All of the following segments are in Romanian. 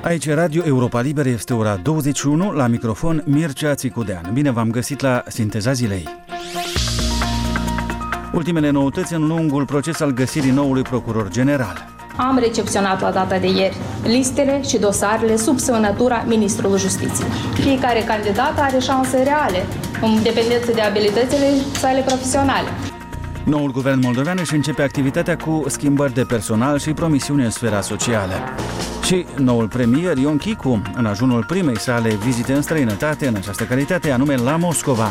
Aici Radio Europa Liberă, este ora 21, la microfon Mircea Țicudean. Bine v-am găsit la Sinteza Zilei. Ultimele noutăți în lungul proces al găsirii noului procuror general. Am recepționat la data de ieri listele și dosarele sub semnătura Ministrului Justiției. Fiecare candidat are șanse reale, în dependență de abilitățile sale profesionale. Noul guvern moldovean își începe activitatea cu schimbări de personal și promisiuni în sfera socială. Și noul premier Ion Chicu, în ajunul primei sale vizite în străinătate, în această calitate, anume la Moscova.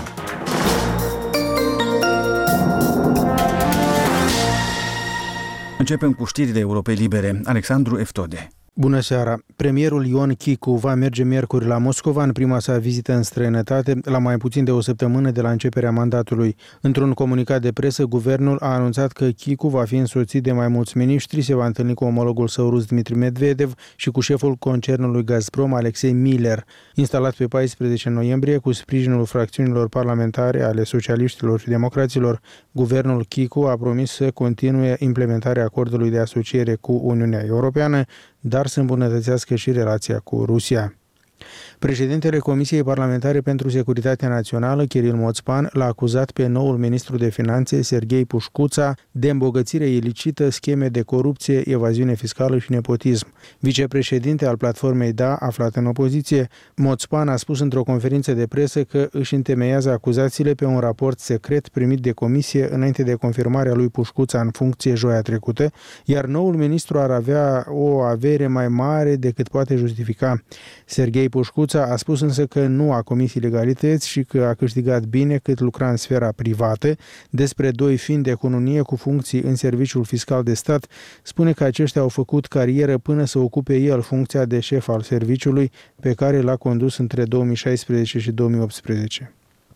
Începem cu știrile Europei Libere. Alexandru Eftode. Bună seara! Premierul Ion Chicu va merge miercuri la Moscova în prima sa vizită în străinătate, la mai puțin de o săptămână de la începerea mandatului. Într-un comunicat de presă, guvernul a anunțat că Chicu va fi însoțit de mai mulți miniștri, se va întâlni cu omologul său rus Dmitri Medvedev și cu șeful concernului Gazprom, Alexei Miller. Instalat pe 14 noiembrie, cu sprijinul fracțiunilor parlamentare ale socialiștilor și democraților, guvernul Chicu a promis să continue implementarea acordului de asociere cu Uniunea Europeană, dar să îmbunătățească și relația cu Rusia. Președintele Comisiei Parlamentare pentru Securitatea Națională, Kiril Moțpan, l-a acuzat pe noul ministru de Finanțe, Serghei Pușcuța, de îmbogățire ilicită, scheme de corupție, evaziune fiscală și nepotism. Vicepreședinte al platformei DA, aflat în opoziție, Moțpan a spus într-o conferință de presă că își întemeiază acuzațiile pe un raport secret primit de comisie înainte de confirmarea lui Pușcuța în funcție joia trecută, iar noul ministru ar avea o avere mai mare decât poate justifica. Serghei Pușcuța a spus însă că nu a comis ilegalități și că a câștigat bine cât lucra în sfera privată. Despre doi fini de cununie cu funcții în serviciul fiscal de stat, spune că aceștia au făcut carieră până să ocupe el funcția de șef al serviciului pe care l-a condus între 2016 și 2018.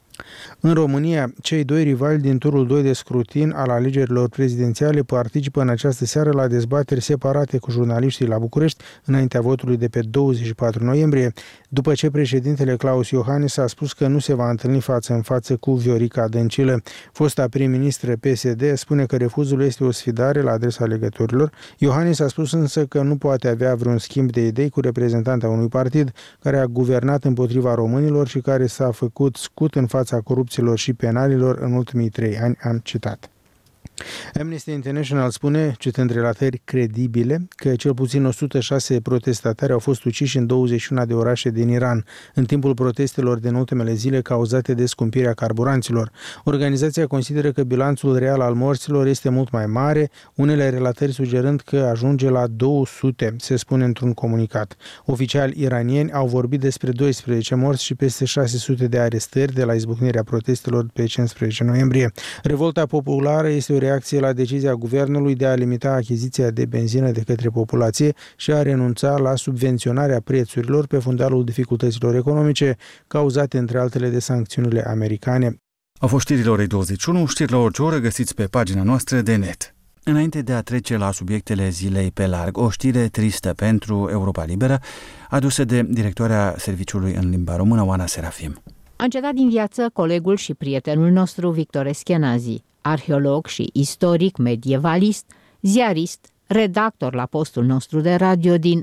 În România, cei doi rivali din turul 2 de scrutin al alegerilor prezidențiale participă în această seară la dezbateri separate cu jurnaliștii la București înaintea votului de pe 24 noiembrie, după ce președintele Claus Iohannis a spus că nu se va întâlni față în față cu Viorica Dăncilă. Fosta prim-ministră PSD spune că refuzul este o sfidare la adresa alegătorilor. Iohannis a spus însă că nu poate avea vreun schimb de idei cu reprezentanta unui partid care a guvernat împotriva românilor și care s-a făcut scut în fața corupților și penalilor în ultimii 3 ani, am citat. Amnesty International spune, citând relatări credibile, că cel puțin 106 protestatari au fost uciși în 21 de orașe din Iran, în timpul protestelor din ultimele zile cauzate de scumpirea carburanților. Organizația consideră că bilanțul real al morților este mult mai mare, unele relatări sugerând că ajunge la 200, se spune într-un comunicat. Oficiali iranieni au vorbit despre 12 morți și peste 600 de arestări de la izbucnirea protestelor pe 15 noiembrie. Revolta populară este o reacție la decizia guvernului de a limita achiziția de benzină de către populație și a renunța la subvenționarea prețurilor pe fundalul dificultăților economice cauzate între altele de sancțiunile americane. Au fost știrile orei 21, știri la orice oră găsiți pe pagina noastră de net. Înainte de a trece la subiectele zilei pe larg, o știre tristă pentru Europa Liberă, adusă de directoarea serviciului în limba română, Oana Serafim. A încetat din viață colegul și prietenul nostru Victor Eschenazi, arheolog și istoric medievalist, ziarist, redactor la postul nostru de radio din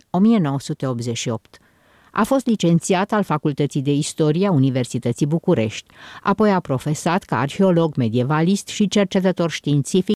1988. A fost licențiat al Facultății de Istorie a Universității București, apoi a profesat ca arheolog medievalist și cercetător științific